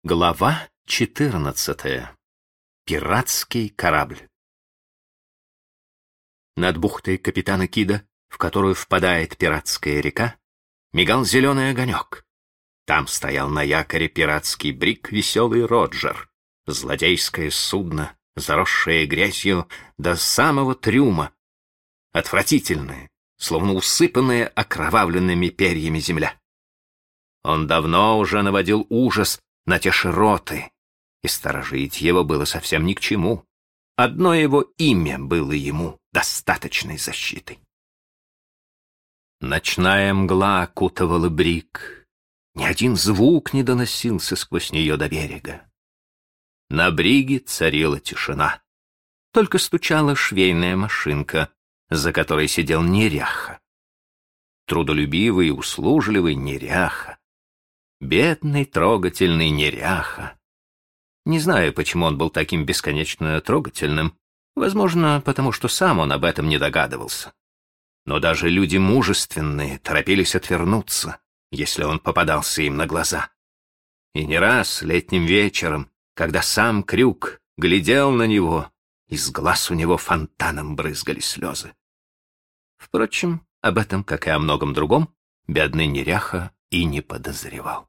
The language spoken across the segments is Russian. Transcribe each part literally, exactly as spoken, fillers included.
Глава четырнадцатая. Пиратский корабль. Над бухтой капитана Кида, в которую впадает пиратская река, мигал зеленый огонек. Там стоял на якоре пиратский бриг «Веселый Роджер», злодейское судно, заросшее грязью до самого трюма, отвратительное, словно усыпанная окровавленными перьями земля. Он давно уже наводил ужас на те широты, и сторожить его было совсем ни к чему. Одно его имя было ему достаточной защитой. Ночная мгла окутывала бриг. Ни один звук не доносился сквозь нее до берега. На бриге царила тишина. Только стучала швейная машинка, за которой сидел неряха. Трудолюбивый и услужливый неряха. Бедный, трогательный неряха. Не знаю, почему он был таким бесконечно трогательным. Возможно, потому что сам он об этом не догадывался. Но даже люди мужественные торопились отвернуться, если он попадался им на глаза. И не раз летним вечером, когда сам Крюк глядел на него, из глаз у него фонтаном брызгали слезы. Впрочем, об этом, как и о многом другом, бедный неряха и не подозревал.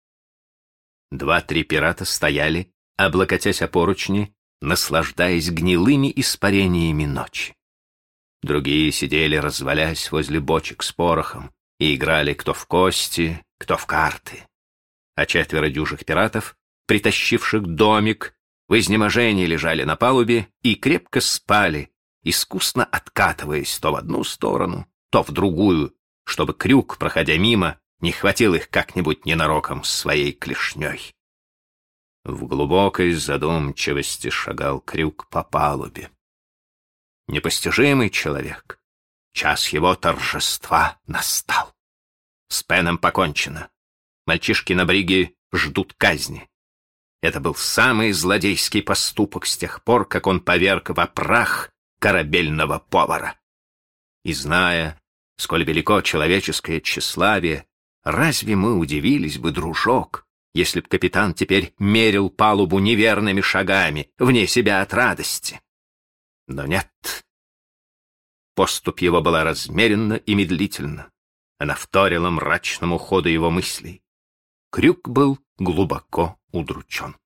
Два-три пирата стояли, облокотясь о поручни, наслаждаясь гнилыми испарениями ночи. Другие сидели, развалясь возле бочек с порохом, и играли кто в кости, кто в карты. А четверо дюжих пиратов, притащивших домик, в изнеможении лежали на палубе и крепко спали, искусно откатываясь то в одну сторону, то в другую, чтобы Крюк, проходя мимо, не хватил их как-нибудь ненароком своей клешней. В глубокой задумчивости шагал Крюк по палубе. Непостижимый человек. Час его торжества настал. С Пеном покончено. Мальчишки на бриге ждут казни. Это был самый злодейский поступок с тех пор, как он поверг во прах корабельного повара. И зная, сколь велико человеческое тщеславие, разве мы удивились бы, дружок, если б капитан теперь мерил палубу неверными шагами, вне себя от радости? Но нет. Поступь его была размеренна и медлительна. Она вторила мрачному ходу его мыслей. Крюк был глубоко удручен.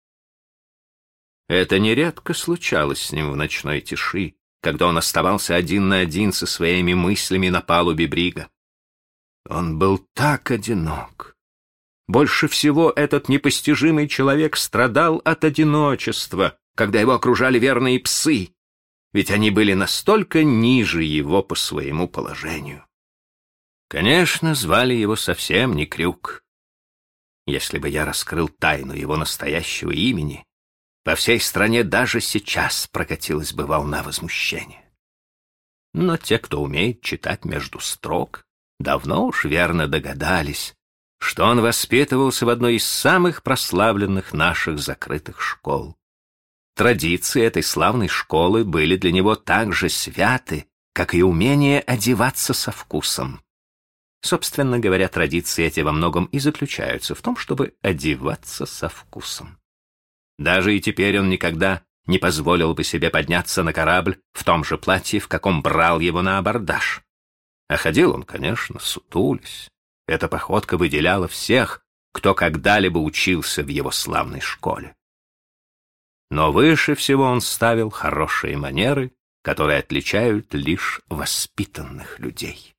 Это нередко случалось с ним в ночной тиши, когда он оставался один на один со своими мыслями на палубе брига. Он был так одинок. Больше всего этот непостижимый человек страдал от одиночества, когда его окружали верные псы, ведь они были настолько ниже его по своему положению. Конечно, звали его совсем не Крюк. Если бы я раскрыл тайну его настоящего имени, по всей стране даже сейчас прокатилась бы волна возмущения. Но те, кто умеет читать между строк, давно уж верно догадались, что он воспитывался в одной из самых прославленных наших закрытых школ. Традиции этой славной школы были для него так же святы, как и умение одеваться со вкусом. Собственно говоря, традиции эти во многом и заключаются в том, чтобы одеваться со вкусом. Даже и теперь он никогда не позволил бы себе подняться на корабль в том же платье, в каком брал его на абордаж. А ходил он, конечно, сутулясь. Эта походка выделяла всех, кто когда-либо учился в его славной школе. Но выше всего он ставил хорошие манеры, которые отличают лишь воспитанных людей.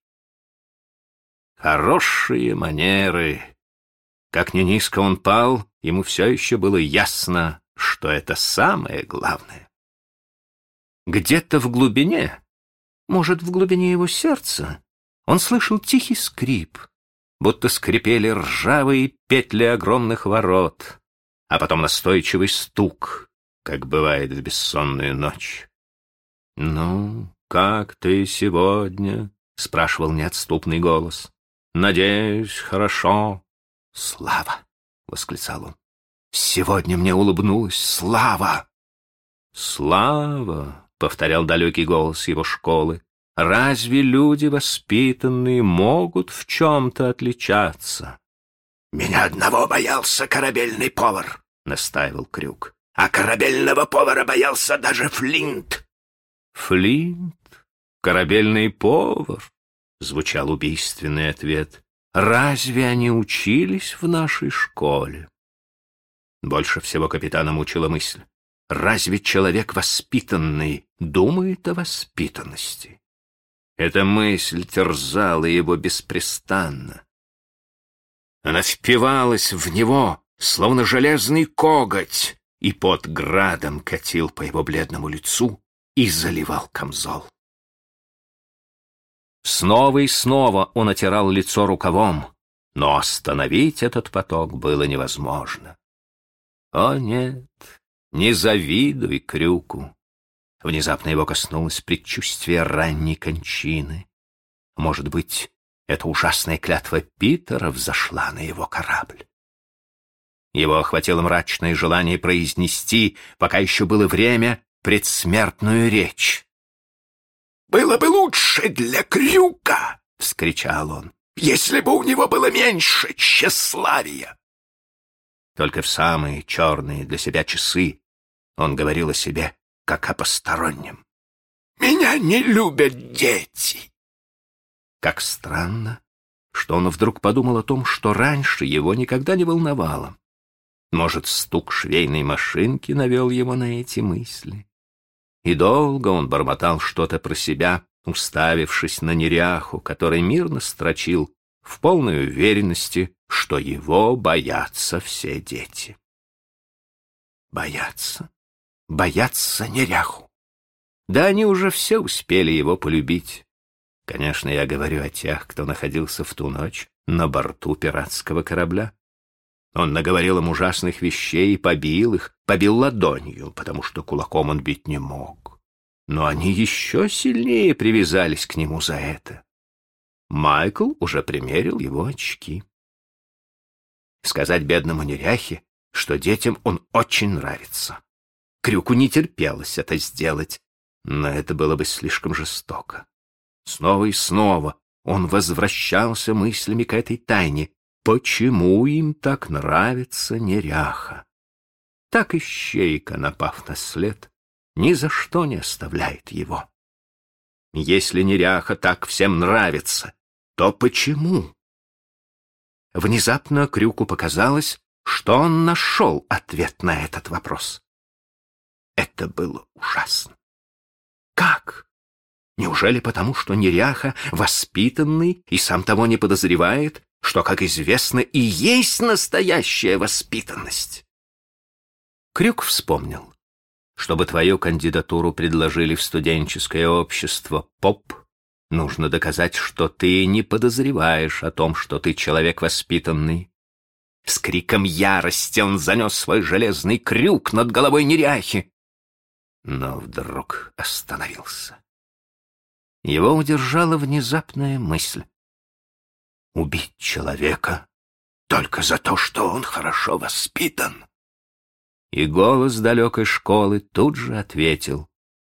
Хорошие манеры. Как ни низко он пал, ему все еще было ясно, что это самое главное. Где-то в глубине, может, в глубине его сердца, он слышал тихий скрип, будто скрипели ржавые петли огромных ворот, а потом настойчивый стук, как бывает в бессонную ночь. «Ну, как ты сегодня?» — спрашивал неотступный голос. «Надеюсь, хорошо». «Слава!» — восклицал он. «Сегодня мне улыбнулась слава!» «Слава!» — повторял далекий голос его школы. «Разве люди воспитанные могут в чем-то отличаться?» «Меня одного боялся корабельный повар», — настаивал Крюк. «А корабельного повара боялся даже Флинт». «Флинт? Корабельный повар?» — звучал убийственный ответ. «Разве они учились в нашей школе?» Больше всего капитана мучила мысль. Разве человек воспитанный думает о воспитанности? Эта мысль терзала его беспрестанно. Она впивалась в него, словно железный коготь, и пот градом катил по его бледному лицу и заливал камзол. Снова и снова он отирал лицо рукавом, но остановить этот поток было невозможно. О нет, не завидуй Крюку. Внезапно его коснулось предчувствие ранней кончины. Может быть, эта ужасная клятва Питера взошла на его корабль. Его охватило мрачное желание произнести, пока еще было время, предсмертную речь. «Было бы лучше для Крюка!» — вскричал он. «Если бы у него было меньше тщеславия!» Только в самые черные для себя часы он говорил о себе, как о постороннем. «Меня не любят дети!» Как странно, что он вдруг подумал о том, что раньше его никогда не волновало. Может, стук швейной машинки навел его на эти мысли. И долго он бормотал что-то про себя, уставившись на неряху, который мирно строчил в полной уверенности, что его боятся все дети. Боятся, боятся неряху. Да они уже все успели его полюбить. Конечно, я говорю о тех, кто находился в ту ночь на борту пиратского корабля. Он наговорил им ужасных вещей и побил их, побил ладонью, потому что кулаком он бить не мог. Но они еще сильнее привязались к нему за это. Майкл уже примерил его очки. Сказать бедному неряхе, что детям он очень нравится. Крюку не терпелось это сделать, но это было бы слишком жестоко. Снова и снова он возвращался мыслями к этой тайне. Почему им так нравится неряха? Так ищейка, напав на след, ни за что не оставляет его. Если неряха так всем нравится, то почему? Внезапно Крюку показалось, что он нашел ответ на этот вопрос. Это было ужасно. Как? Неужели потому, что неряха воспитанный и сам того не подозревает, что, как известно, и есть настоящая воспитанность? Крюк вспомнил. Чтобы твою кандидатуру предложили в студенческое общество поп, нужно доказать, что ты не подозреваешь о том, что ты человек воспитанный. С криком ярости он занес свой железный крюк над головой неряхи, но вдруг остановился. Его удержала внезапная мысль. Убить человека только за то, что он хорошо воспитан. И голос далекой школы тут же ответил: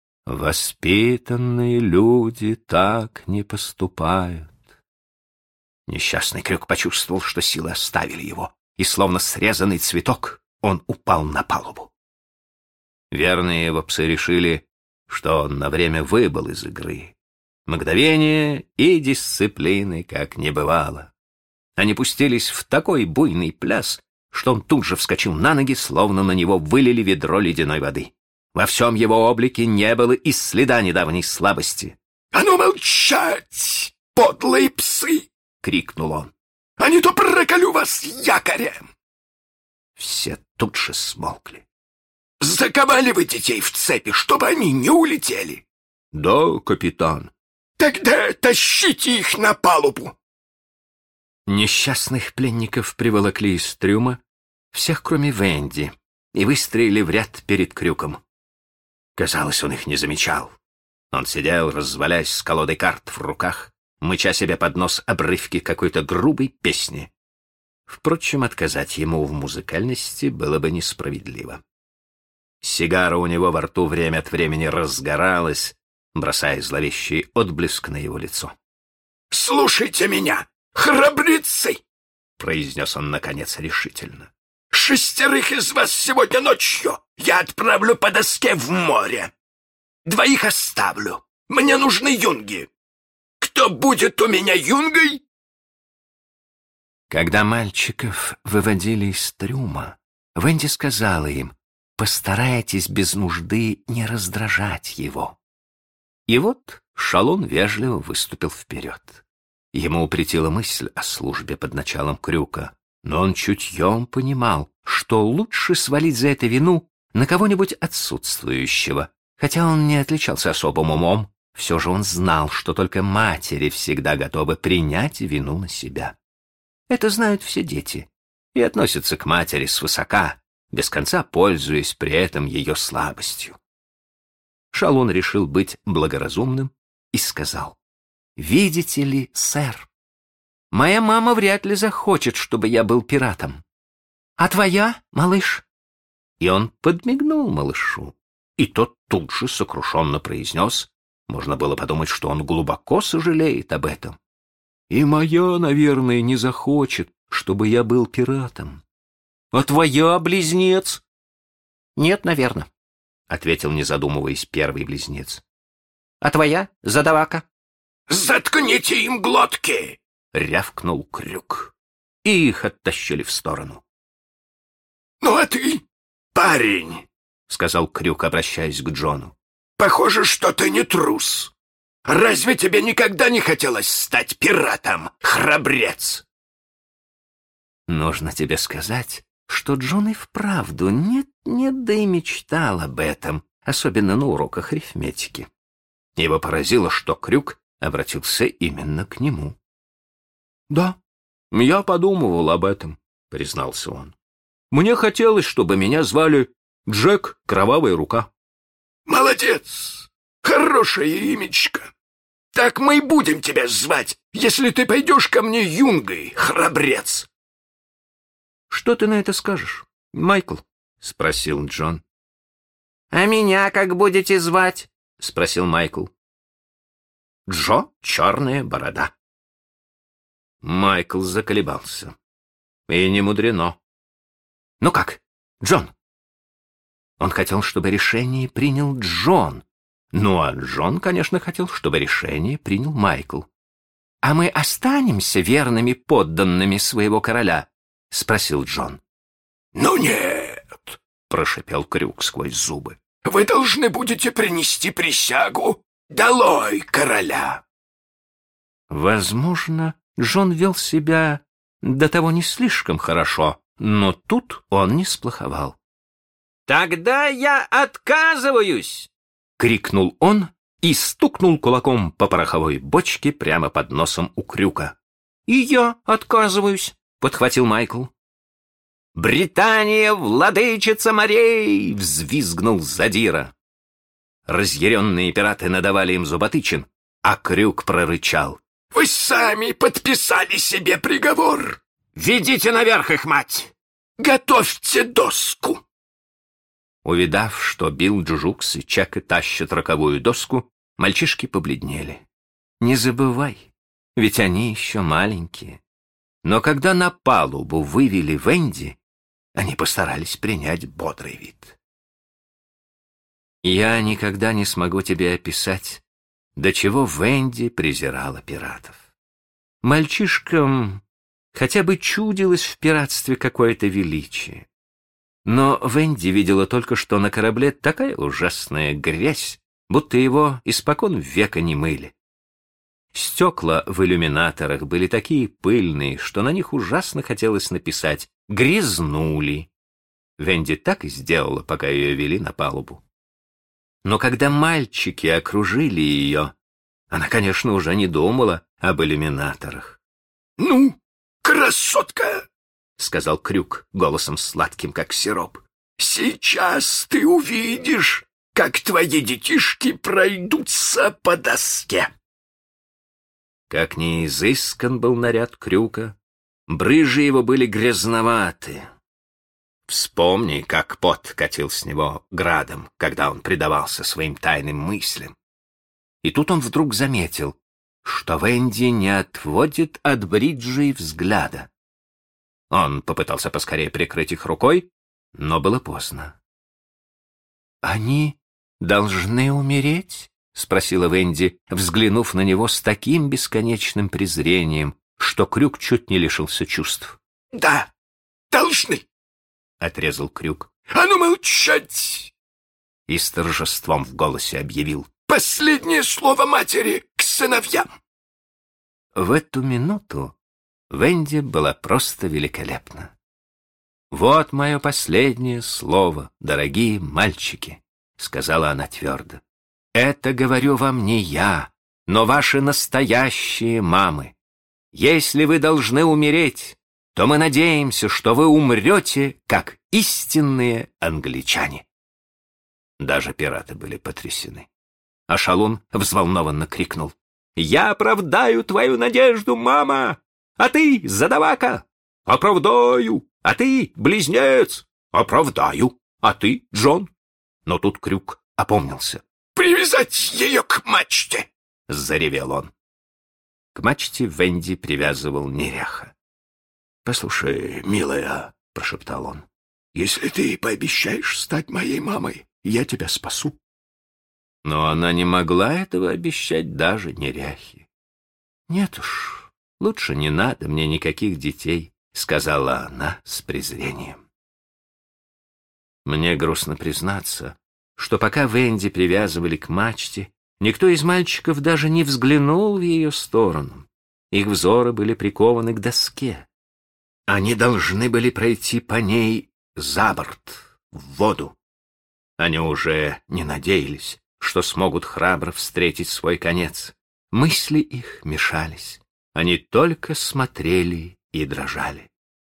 «Воспитанные люди так не поступают». Несчастный Крюк почувствовал, что силы оставили его, и, словно срезанный цветок, он упал на палубу. Верные его псы решили, что он на время выбыл из игры. Мгновение и дисциплины как не бывало. Они пустились в такой буйный пляс, что он тут же вскочил на ноги, словно на него вылили ведро ледяной воды. Во всем его облике не было и следа недавней слабости. «А ну молчать, подлые псы!» — крикнул он. «А не то проколю вас якорем!» Все тут же смолкли. «Заковали вы детей в цепи, чтобы они не улетели?» «Да, капитан». «Тогда тащите их на палубу!» Несчастных пленников приволокли из трюма, всех кроме Венди, и выстроили в ряд перед Крюком. Казалось, он их не замечал. Он сидел, развалясь с колодой карт в руках, мыча себе под нос обрывки какой-то грубой песни. Впрочем, отказать ему в музыкальности было бы несправедливо. Сигара у него во рту время от времени разгоралась, бросая зловещий отблеск на его лицо. «Слушайте меня, храбрецы!» — произнес он, наконец, решительно. Шестерых из вас сегодня ночью я отправлю по доске в море. Двоих оставлю. Мне нужны юнги. Кто будет у меня юнгой?» Когда мальчиков выводили из трюма, Венди сказала им: «Постарайтесь без нужды не раздражать его». И вот Шалун вежливо выступил вперед. Ему претила мысль о службе под началом Крюка, но он чутьем понимал, что лучше свалить за это вину на кого-нибудь отсутствующего. Хотя он не отличался особым умом, все же он знал, что только матери всегда готовы принять вину на себя. Это знают все дети и относятся к матери свысока, без конца пользуясь при этом ее слабостью. Шалун решил быть благоразумным и сказал: «Видите ли, сэр, моя мама вряд ли захочет, чтобы я был пиратом. А твоя, малыш?» И он подмигнул малышу, и тот тут же сокрушенно произнес, можно было подумать, что он глубоко сожалеет об этом: «И моя, наверное, не захочет, чтобы я был пиратом. А твоя, близнец?» «Нет, наверное», — ответил, не задумываясь, первый близнец. «А твоя, задавака?» «Заткните им глотки!» — рявкнул Крюк, и их оттащили в сторону. «Ну а ты, парень», — сказал Крюк, обращаясь к Джону, — «похоже, что ты не трус. Разве тебе никогда не хотелось стать пиратом, храбрец?» Нужно тебе сказать, что Джон и вправду нет-нет, да и мечтал об этом, особенно на уроках арифметики. Его поразило, что Крюк обратился именно к нему. «Да, я подумывал об этом», — признался он. «Мне хотелось, чтобы меня звали Джек Кровавая Рука». «Молодец! Хорошее имечко! Так мы и будем тебя звать, если ты пойдешь ко мне юнгой, храбрец!» «Что ты на это скажешь, Майкл?» — спросил Джон. «А меня как будете звать?» — спросил Майкл. «Джо — черная борода». Майкл заколебался. И не мудрено. «Ну как, Джон?» Он хотел, чтобы решение принял Джон. Ну, а Джон, конечно, хотел, чтобы решение принял Майкл. «А мы останемся верными подданными своего короля?» — спросил Джон. «Ну нет», — прошипел Крюк сквозь зубы. «Вы должны будете принести присягу. Долой короля!» Возможно, Джон вел себя до того не слишком хорошо, но тут он не сплоховал. «Тогда я отказываюсь!» — крикнул он и стукнул кулаком по пороховой бочке прямо под носом у Крюка. «И я отказываюсь!» — подхватил Майкл. «Британия, владычица морей!» — взвизгнул Задира. Разъяренные пираты надавали им зуботычин, а Крюк прорычал: «Вы сами подписали себе приговор! Ведите наверх их, мать! Готовьте доску!» Увидав, что Билл Джукс и Чака тащат роковую доску, мальчишки побледнели. Не забывай, ведь они еще маленькие. Но когда на палубу вывели Венди, они постарались принять бодрый вид. Я никогда не смогу тебе описать, до чего Венди презирала пиратов. Мальчишкам хотя бы чудилось в пиратстве какое-то величие. Но Венди видела только, что на корабле такая ужасная грязь, будто его испокон века не мыли. Стекла в иллюминаторах были такие пыльные, что на них ужасно хотелось написать «грязнули». Венди так и сделала, пока ее вели на палубу. Но когда мальчики окружили ее, она, конечно, уже не думала об иллюминаторах. «Ну, красотка!» — сказал Крюк голосом сладким, как сироп. «Сейчас ты увидишь, как твои детишки пройдутся по доске». Как ни изыскан был наряд Крюка, брыжи его были грязноваты. Вспомни, как пот катил с него градом, когда он предавался своим тайным мыслям. И тут он вдруг заметил, что Венди не отводит от Бриджи взгляда. Он попытался поскорее прикрыть их рукой, но было поздно. «Они должны умереть?» — спросила Венди, взглянув на него с таким бесконечным презрением, что Крюк чуть не лишился чувств. «Да, должны», — отрезал Крюк. «А ну молчать!» И с торжеством в голосе объявил: «Последнее слово матери к сыновьям!» В эту минуту Венди была просто великолепна. «Вот мое последнее слово, дорогие мальчики», — сказала она твердо. «Это говорю вам не я, но ваши настоящие мамы. Если вы должны умереть, то мы надеемся, что вы умрете, как истинные англичане». Даже пираты были потрясены. А Шалун взволнованно крикнул: «Я оправдаю твою надежду, мама! А ты, задавака, оправдаю! А ты, близнец, оправдаю! А ты, Джон!» Но тут Крюк опомнился. «Привязать ее к мачте!» — заревел он. К мачте Венди привязывал неряха. «Послушай, милая, — прошептал он, — если ты пообещаешь стать моей мамой, я тебя спасу». Но она не могла этого обещать даже неряхе. «Нет уж, лучше не надо мне никаких детей», — сказала она с презрением. Мне грустно признаться, что пока Венди привязывали к мачте, никто из мальчиков даже не взглянул в ее сторону. Их взоры были прикованы к доске. Они должны были пройти по ней за борт, в воду. Они уже не надеялись, что смогут храбро встретить свой конец. Мысли их мешались. Они только смотрели и дрожали.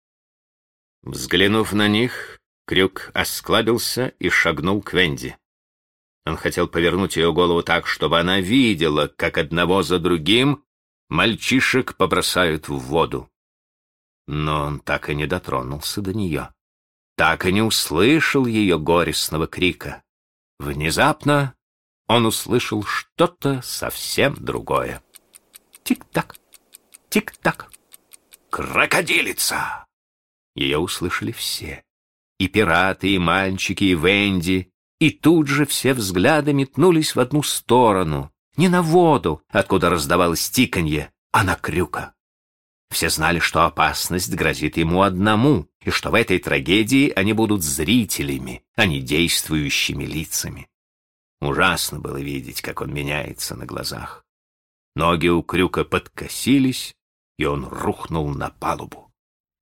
Взглянув на них, Крюк осклабился и шагнул к Венди. Он хотел повернуть ее голову так, чтобы она видела, как одного за другим мальчишек побросают в воду. Но он так и не дотронулся до нее, так и не услышал ее горестного крика. Внезапно он услышал что-то совсем другое. Тик-так, тик-так. «Крокодилица!» Ее услышали все. И пираты, и мальчики, и Венди. И тут же все взгляды метнулись в одну сторону. Не на воду, откуда раздавалось тиканье, а на Крюка. Все знали, что опасность грозит ему одному, и что в этой трагедии они будут зрителями, а не действующими лицами. Ужасно было видеть, как он меняется на глазах. Ноги у Крюка подкосились, и он рухнул на палубу.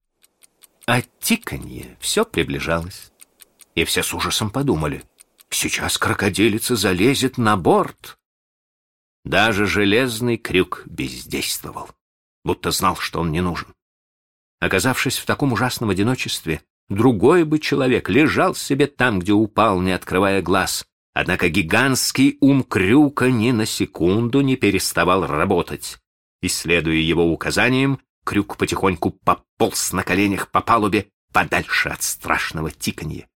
А тиканье все приближалось, и все с ужасом подумали: сейчас крокодилица залезет на борт. Даже железный Крюк бездействовал, будто знал, что он не нужен. Оказавшись в таком ужасном одиночестве, другой бы человек лежал себе там, где упал, не открывая глаз. Однако гигантский ум Крюка ни на секунду не переставал работать. И, следуя его указаниям, Крюк потихоньку пополз на коленях по палубе подальше от страшного тиканья.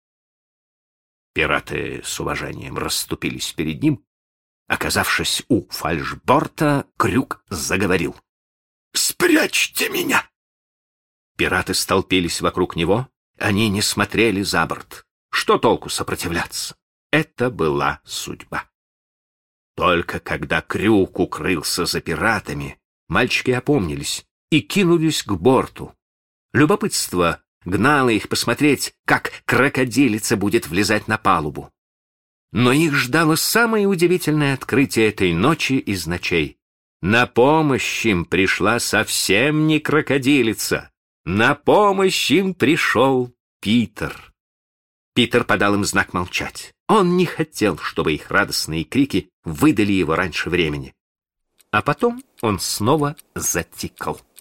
Пираты с уважением расступились перед ним. Оказавшись у фальшборта, Крюк заговорил: «Спрячьте меня!» Пираты столпились вокруг него, они не смотрели за борт. Что толку сопротивляться? Это была судьба. Только когда Крюк укрылся за пиратами, мальчики опомнились и кинулись к борту. Любопытство гнало их посмотреть, как крокодилица будет влезать на палубу. Но их ждало самое удивительное открытие этой ночи из ночей. На помощь им пришла совсем не крокодилица. На помощь им пришел Питер. Питер подал им знак молчать. Он не хотел, чтобы их радостные крики выдали его раньше времени. А потом он снова затикал.